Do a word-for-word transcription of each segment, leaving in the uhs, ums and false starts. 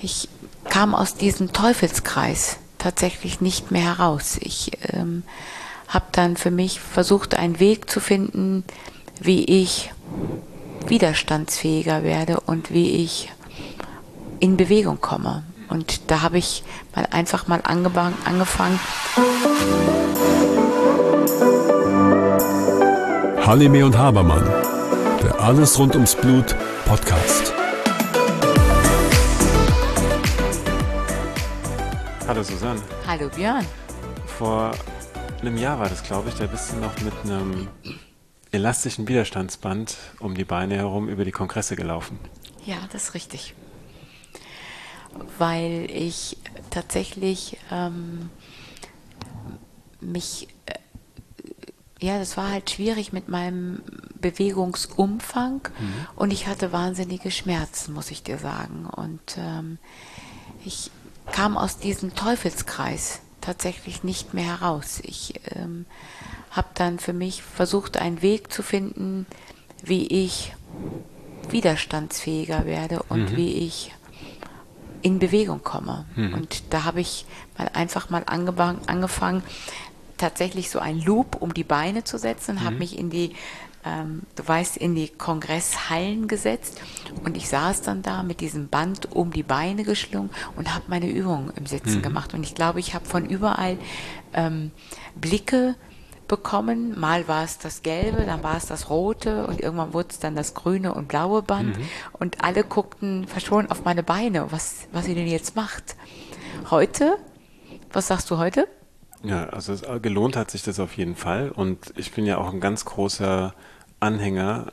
ich kam aus diesem Teufelskreis tatsächlich nicht mehr heraus. Ich ähm, habe dann für mich versucht, einen Weg zu finden, wie ich widerstandsfähiger werde und wie ich in Bewegung komme. Und da habe ich mal einfach mal angeba- angefangen. Halime und Habermann, der Alles rund ums Blut Podcast. Hallo Susanne. Hallo Björn. Vor einem Jahr war das, glaube ich, da bist du noch mit einem elastischen Widerstandsband um die Beine herum über die Kongresse gelaufen. Ja, das ist richtig. Weil ich tatsächlich ähm, mich, äh, ja, das war halt schwierig mit meinem Bewegungsumfang mhm. und ich hatte wahnsinnige Schmerzen, muss ich dir sagen. Und ähm, ich kam aus diesem Teufelskreis tatsächlich nicht mehr heraus. Ich ähm, habe dann für mich versucht, einen Weg zu finden, wie ich widerstandsfähiger werde und mhm. wie ich in Bewegung komme. Mhm. Und da habe ich mal einfach mal angeba- angefangen, tatsächlich so einen Loop um die Beine zu setzen, mhm. habe mich in die Ähm, du weißt, in die Kongresshallen gesetzt und ich saß dann da mit diesem Band um die Beine geschlungen und habe meine Übungen im Sitzen mhm. gemacht. Und ich glaube, ich habe von überall ähm, Blicke bekommen. Mal war es das Gelbe, dann war es das Rote und irgendwann wurde es dann das grüne und blaue Band. Mhm. Und alle guckten verschont auf meine Beine, was, was sie denn jetzt macht. Heute, was sagst du heute? Ja, also es, gelohnt hat sich das auf jeden Fall und ich bin ja auch ein ganz großer Anhänger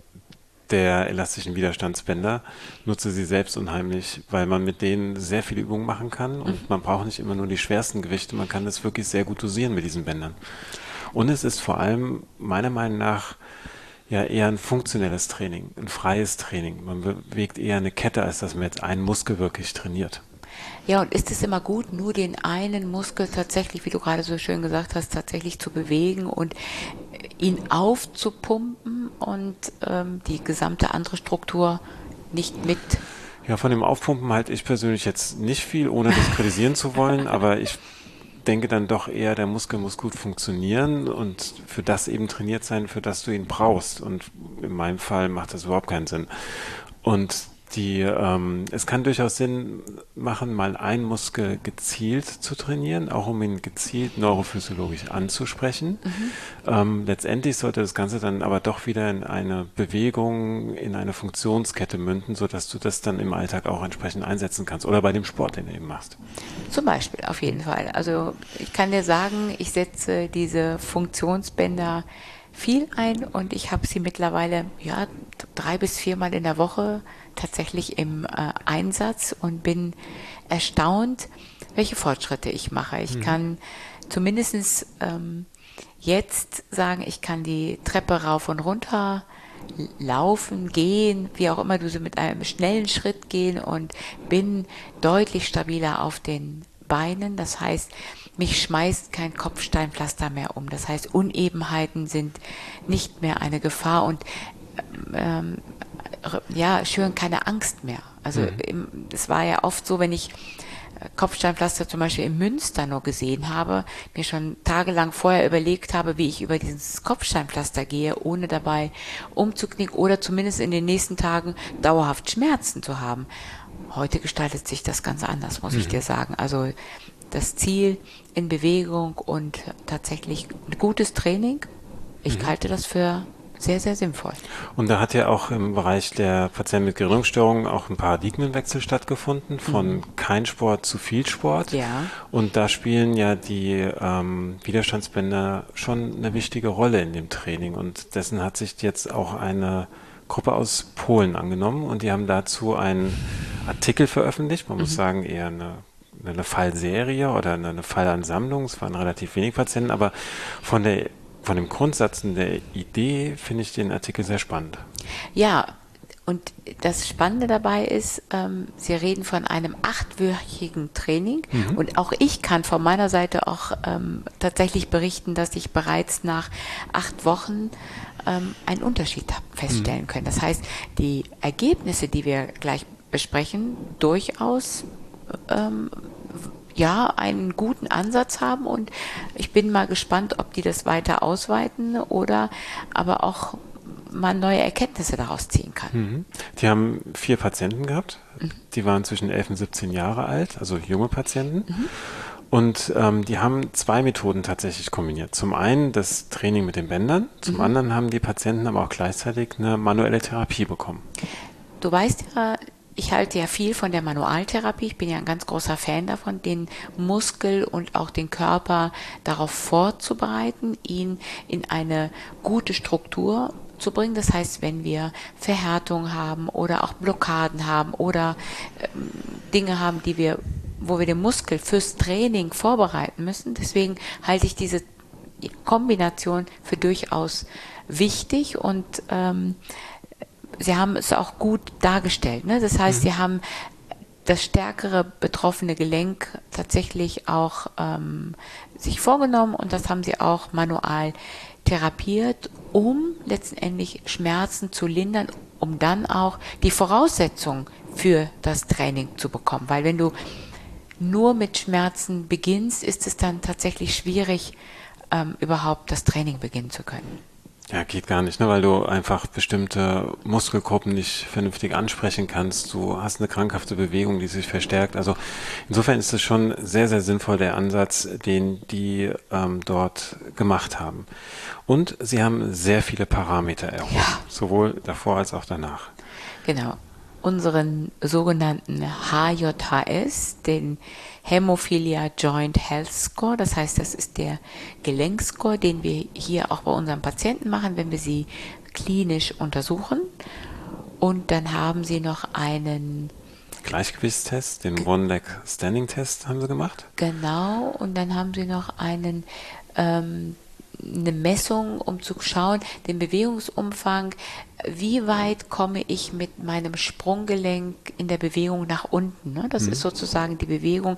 der elastischen Widerstandsbänder, nutze sie selbst unheimlich, weil man mit denen sehr viele Übungen machen kann und man braucht nicht immer nur die schwersten Gewichte, man kann das wirklich sehr gut dosieren mit diesen Bändern. Und es ist vor allem meiner Meinung nach ja eher ein funktionelles Training, ein freies Training. Man bewegt eher eine Kette, als dass man jetzt einen Muskel wirklich trainiert. Ja, und ist es immer gut, nur den einen Muskel tatsächlich, wie du gerade so schön gesagt hast, tatsächlich zu bewegen und ihn aufzupumpen und ähm, die gesamte andere Struktur nicht mit? Ja, von dem Aufpumpen halte ich persönlich jetzt nicht viel, ohne das kritisieren zu wollen, aber ich denke dann doch eher, der Muskel muss gut funktionieren und für das eben trainiert sein, für das du ihn brauchst. Und in meinem Fall macht das überhaupt keinen Sinn. Und Die, ähm, es kann durchaus Sinn machen, mal einen Muskel gezielt zu trainieren, auch um ihn gezielt neurophysiologisch anzusprechen. Mhm. Ähm, letztendlich sollte das Ganze dann aber doch wieder in eine Bewegung, in eine Funktionskette münden, sodass du das dann im Alltag auch entsprechend einsetzen kannst oder bei dem Sport, den du eben machst. Zum Beispiel, auf jeden Fall. Also ich kann dir sagen, ich setze diese Funktionsbänder viel ein und ich habe sie mittlerweile ja drei bis viermal in der Woche tatsächlich im äh, Einsatz und bin erstaunt, welche Fortschritte ich mache. Ich mhm. kann zumindest ähm, jetzt sagen, ich kann die Treppe rauf und runter laufen, gehen, wie auch immer du so mit einem schnellen Schritt gehen und bin deutlich stabiler auf den Beinen. Das heißt, mich schmeißt kein Kopfsteinpflaster mehr um. Das heißt, Unebenheiten sind nicht mehr eine Gefahr und ähm, ja, schüren keine Angst mehr. Also mhm. es war ja oft so, wenn ich Kopfsteinpflaster zum Beispiel in Münster nur gesehen habe, mir schon tagelang vorher überlegt habe, wie ich über dieses Kopfsteinpflaster gehe, ohne dabei umzuknicken oder zumindest in den nächsten Tagen dauerhaft Schmerzen zu haben. Heute gestaltet sich das ganz anders, muss mhm. ich dir sagen. Also das Ziel in Bewegung und tatsächlich ein gutes Training, ich mhm. halte das für sehr, sehr sinnvoll. Und da hat ja auch im Bereich der Patienten mit Gerinnungsstörungen auch ein Paradigmenwechsel stattgefunden, von mhm. kein Sport zu viel Sport. Ja. Und da spielen ja die ähm, Widerstandsbänder schon eine wichtige Rolle in dem Training. Und dessen hat sich jetzt auch eine Gruppe aus Polen angenommen und die haben dazu einen Artikel veröffentlicht. Man mhm. muss sagen, eher eine eine Fallserie oder eine Fallansammlung. Es waren relativ wenig Patienten, aber von der von dem Grundsatz und der Idee finde ich den Artikel sehr spannend. Ja, und das Spannende dabei ist, ähm, Sie reden von einem achtwöchigen Training mhm. und auch ich kann von meiner Seite auch ähm, tatsächlich berichten, dass ich bereits nach acht Wochen ähm, einen Unterschied feststellen mhm. können. Das heißt, die Ergebnisse, die wir gleich besprechen, durchaus ähm, ja, einen guten Ansatz haben und ich bin mal gespannt, ob die das weiter ausweiten oder aber auch man neue Erkenntnisse daraus ziehen kann. Mhm. Die haben vier Patienten gehabt, mhm. die waren zwischen elf und siebzehn Jahre alt, also junge Patienten. Mhm. Und ähm, die haben zwei Methoden tatsächlich kombiniert. Zum einen das Training mit den Bändern, zum mhm. anderen haben die Patienten aber auch gleichzeitig eine manuelle Therapie bekommen. Du weißt ja, ich halte ja viel von der Manualtherapie. Ich bin ja ein ganz großer Fan davon, den Muskel und auch den Körper darauf vorzubereiten, ihn in eine gute Struktur zu bringen. Das heißt, wenn wir Verhärtung haben oder auch Blockaden haben oder ähm, Dinge haben, die wir, wo wir den Muskel fürs Training vorbereiten müssen. Deswegen halte ich diese Kombination für durchaus wichtig und ähm, Sie haben es auch gut dargestellt. Ne? Das heißt, mhm. Sie haben das stärkere betroffene Gelenk tatsächlich auch ähm, sich vorgenommen und das haben Sie auch manual therapiert, um letztendlich Schmerzen zu lindern, um dann auch die Voraussetzung für das Training zu bekommen. Weil wenn du nur mit Schmerzen beginnst, ist es dann tatsächlich schwierig, ähm, überhaupt das Training beginnen zu können. Ja, geht gar nicht, ne? Weil du einfach bestimmte Muskelgruppen nicht vernünftig ansprechen kannst. Du hast eine krankhafte Bewegung, die sich verstärkt. Also insofern ist es schon sehr, sehr sinnvoll, der Ansatz, den die ähm, dort gemacht haben. Und sie haben sehr viele Parameter erhoben, ja. sowohl davor als auch danach. Genau. Unseren sogenannten H J H S, den Hämophilia Joint Health Score, das heißt, das ist der Gelenkscore, den wir hier auch bei unseren Patienten machen, wenn wir sie klinisch untersuchen. Und dann haben sie noch einen Gleichgewichtstest, den One-Leg-Standing-Test haben sie gemacht. Genau, und dann haben sie noch einen ähm, eine Messung, um zu schauen, den Bewegungsumfang, wie weit komme ich mit meinem Sprunggelenk in der Bewegung nach unten. Ne? Das mhm. ist sozusagen die Bewegung,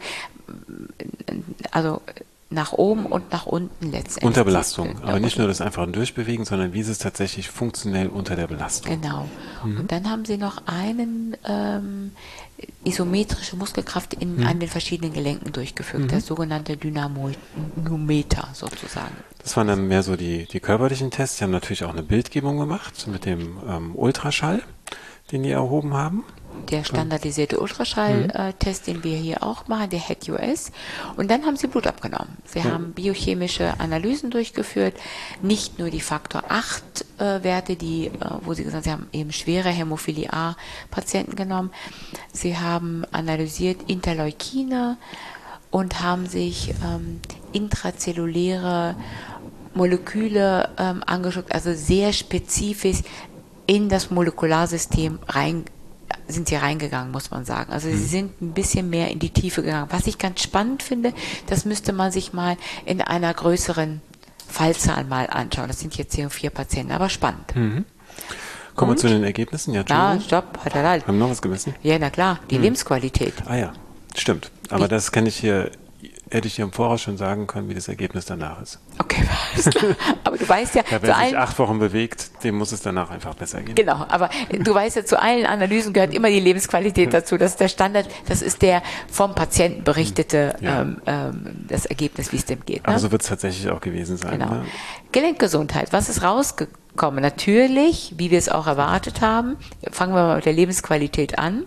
also nach oben und nach unten letztendlich. Unter Belastung, aber nicht nur das einfache Durchbewegen, sondern wie ist es tatsächlich funktionell unter der Belastung. Genau. Mhm. Und dann haben sie noch einen ähm, isometrische Muskelkraft in mhm. an den verschiedenen Gelenken durchgeführt, mhm. der sogenannte Dynamometer sozusagen. Das waren dann mehr so die, die körperlichen Tests. Sie haben natürlich auch eine Bildgebung gemacht mit dem ähm, Ultraschall, den die erhoben haben. Der standardisierte Ultraschall-Test, mhm. äh, den wir hier auch machen, der H E D U S. Und dann haben sie Blut abgenommen. Sie ja. haben biochemische Analysen durchgeführt, nicht nur die Faktor acht äh, Werte, die, äh, wo sie gesagt haben, sie haben eben schwere Hämophilie A-Patienten genommen. Sie haben analysiert Interleukine und haben sich ähm, intrazelluläre Moleküle ähm, angeschaut, also sehr spezifisch in das Molekularsystem rein sind sie reingegangen, muss man sagen. Also sie sind ein bisschen mehr in die Tiefe gegangen. Was ich ganz spannend finde, das müsste man sich mal in einer größeren Fallzahl mal anschauen. Das sind jetzt hier vier Patienten, aber spannend. Mhm. Kommen wir zu den Ergebnissen. Ja, ja stopp. Haben wir noch was gemessen? Ja, na klar, die mhm. Lebensqualität. Ah ja, stimmt. Aber wie? Das kann ich hier, hätte ich dir im Voraus schon sagen können, wie das Ergebnis danach ist. Okay, alles klar. Aber du weißt ja, ja wer sich acht Wochen bewegt, dem muss es danach einfach besser gehen. Genau, aber du weißt ja, zu allen Analysen gehört immer die Lebensqualität dazu. Das ist der Standard, das ist der vom Patienten berichtete ja. ähm, ähm, das Ergebnis, wie es dem geht. Ne? Aber so wird es tatsächlich auch gewesen sein. Genau. Ne? Gelenkgesundheit, was ist rausgekommen? Natürlich, wie wir es auch erwartet haben, fangen wir mal mit der Lebensqualität an.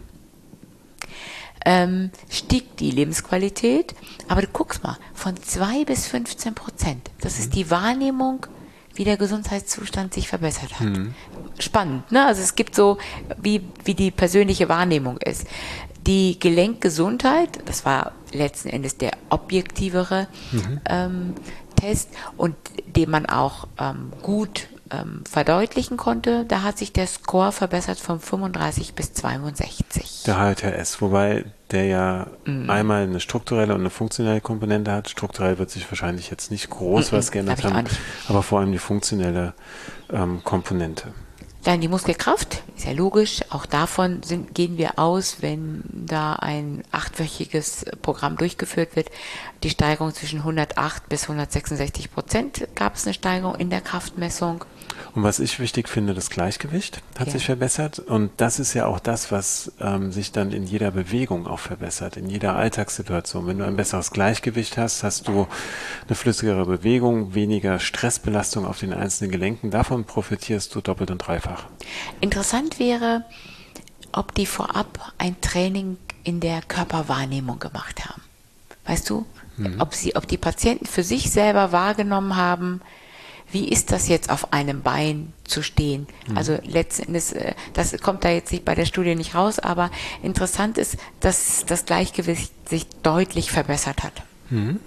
Ähm, stieg die Lebensqualität, aber du guckst mal, von zwei bis fünfzehn Prozent. Das ist die Wahrnehmung, wie der Gesundheitszustand sich verbessert hat. Mhm. Spannend, ne? Also es gibt so, wie, wie die persönliche Wahrnehmung ist. Die Gelenkgesundheit, das war letzten Endes der objektivere mhm. ähm, Test und den man auch ähm, gut ähm, verdeutlichen konnte, da hat sich der Score verbessert von fünfunddreißig bis zweiundsechzig. Der H J H S, wobei der ja mm. einmal eine strukturelle und eine funktionelle Komponente hat. Strukturell wird sich wahrscheinlich jetzt nicht groß mm was geändert haben, aber vor allem die funktionelle ähm, Komponente. Dann die Muskelkraft, ist ja logisch, auch davon sind, gehen wir aus, wenn da ein achtwöchiges Programm durchgeführt wird. Die Steigerung zwischen hundertacht bis hundertsechsundsechzig Prozent gab es eine Steigerung in der Kraftmessung. Und was ich wichtig finde, das Gleichgewicht hat Ja. sich verbessert. Und das ist ja auch das, was ähm, sich dann in jeder Bewegung auch verbessert, in jeder Alltagssituation. Wenn du ein besseres Gleichgewicht hast, hast du eine flüssigere Bewegung, weniger Stressbelastung auf den einzelnen Gelenken. Davon profitierst du doppelt und dreifach. Interessant wäre, ob die vorab ein Training in der Körperwahrnehmung gemacht haben. Weißt du, mhm. ob sie, ob die Patienten für sich selber wahrgenommen haben, wie ist das jetzt auf einem Bein zu stehen? Mhm. Also letzten Endes, das kommt da jetzt nicht bei der Studie nicht raus, aber interessant ist, dass das Gleichgewicht sich deutlich verbessert hat. Mhm.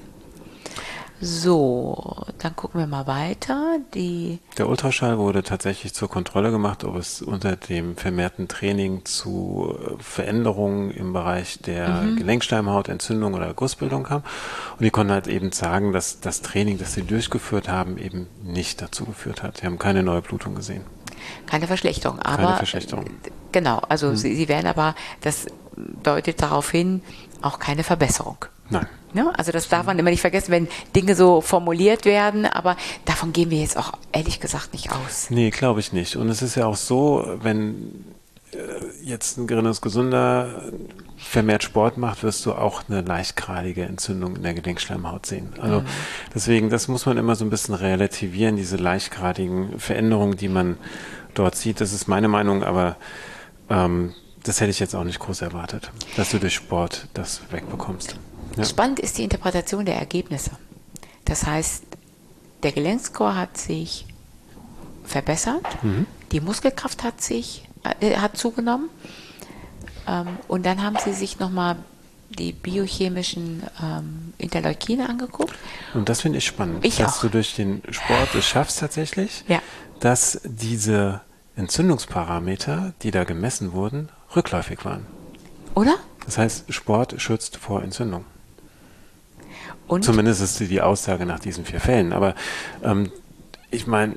So, dann gucken wir mal weiter. Die Der Ultraschall wurde tatsächlich zur Kontrolle gemacht, ob es unter dem vermehrten Training zu Veränderungen im Bereich der mhm. Gelenkschleimhaut, Entzündung oder Gussbildung kam. Und die konnten halt eben sagen, dass das Training, das sie durchgeführt haben, eben nicht dazu geführt hat. Sie haben keine neue Blutung gesehen. Keine Verschlechterung, aber keine Verschlechterung. Genau, also mhm. sie, sie werden aber, das deutet darauf hin, auch keine Verbesserung. Nein. Ja, also das darf man immer nicht vergessen, wenn Dinge so formuliert werden, aber davon gehen wir jetzt auch ehrlich gesagt nicht aus. Nee, glaube ich nicht. Und es ist ja auch so, wenn äh, jetzt ein gerinnungsgesunder vermehrt Sport macht, wirst du auch eine leichtgradige Entzündung in der Gelenkschleimhaut sehen. Also mhm. deswegen, das muss man immer so ein bisschen relativieren, diese leichtgradigen Veränderungen, die man dort sieht. Das ist meine Meinung, aber ähm, das hätte ich jetzt auch nicht groß erwartet, dass du durch Sport das wegbekommst. Ja. Spannend ist die Interpretation der Ergebnisse. Das heißt, der Gelenkscore hat sich verbessert, mhm. die Muskelkraft hat sich äh, hat zugenommen ähm, und dann haben sie sich nochmal die biochemischen ähm, Interleukine angeguckt. Und das finde ich spannend, ich dass auch. du durch den Sport es schaffst tatsächlich, ja. dass diese Entzündungsparameter, die da gemessen wurden, rückläufig waren. Oder? Das heißt, Sport schützt vor Entzündung. Und? Zumindest ist die Aussage nach diesen vier Fällen. Aber ähm, ich meine,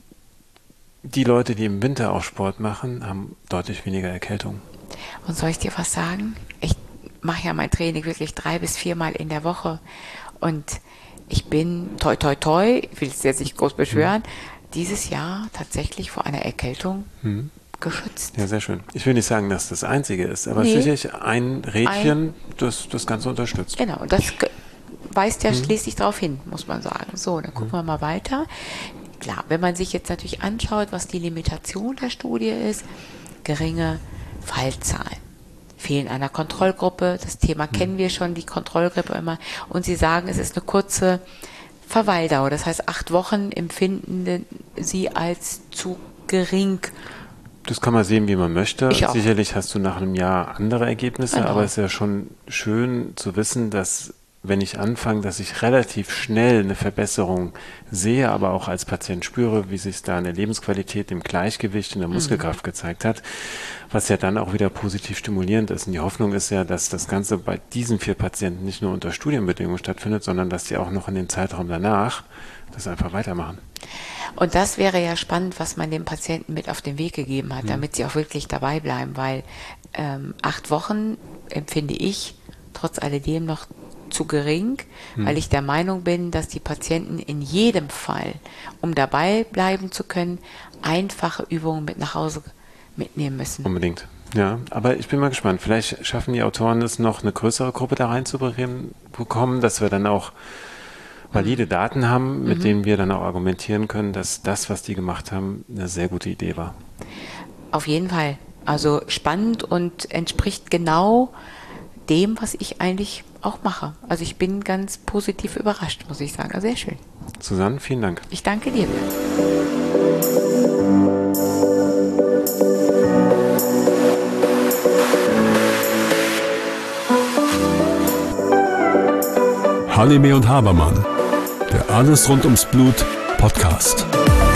die Leute, die im Winter auch Sport machen, haben deutlich weniger Erkältung. Und soll ich dir was sagen? Ich mache ja mein Training wirklich drei bis viermal in der Woche. Und ich bin, toi toi toi, ich will es jetzt nicht groß beschwören, hm. dieses Jahr tatsächlich vor einer Erkältung hm. geschützt. Ja, sehr schön. Ich will nicht sagen, dass das Einzige ist, aber nee. sicherlich ein Rädchen, ein, das das Ganze unterstützt. Genau, und das weist ja hm. schließlich darauf hin, muss man sagen. So, dann gucken hm. wir mal weiter. Klar, wenn man sich jetzt natürlich anschaut, was die Limitation der Studie ist, geringe Fallzahlen. Fehlen einer Kontrollgruppe, das Thema hm. kennen wir schon, die Kontrollgruppe immer. Und Sie sagen, es ist eine kurze Verweildauer, das heißt, acht Wochen empfinden Sie als zu gering. Das kann man sehen, wie man möchte. Sicherlich hast du nach einem Jahr andere Ergebnisse, genau. aber es ist ja schon schön zu wissen, dass wenn ich anfange, dass ich relativ schnell eine Verbesserung sehe, aber auch als Patient spüre, wie sich da in der Lebensqualität, im Gleichgewicht, in der Muskelkraft mhm. gezeigt hat, was ja dann auch wieder positiv stimulierend ist. Und die Hoffnung ist ja, dass das Ganze bei diesen vier Patienten nicht nur unter Studienbedingungen stattfindet, sondern dass die auch noch in dem Zeitraum danach das einfach weitermachen. Und das wäre ja spannend, was man den Patienten mit auf den Weg gegeben hat, mhm. damit sie auch wirklich dabei bleiben, weil ähm, acht Wochen empfinde ich trotz alledem noch zu gering, hm. weil ich der Meinung bin, dass die Patienten in jedem Fall, um dabei bleiben zu können, einfache Übungen mit nach Hause mitnehmen müssen. Unbedingt, ja. Aber ich bin mal gespannt. Vielleicht schaffen die Autoren es noch, eine größere Gruppe da reinzubekommen, dass wir dann auch valide Daten haben, mit mhm. denen wir dann auch argumentieren können, dass das, was die gemacht haben, eine sehr gute Idee war. Auf jeden Fall. Also spannend und entspricht genau dem, was ich eigentlich auch mache. Also ich bin ganz positiv überrascht, muss ich sagen. Also sehr schön. Susanne, vielen Dank. Ich danke dir. Halime und Habermann, der Alles rund ums Blut Podcast.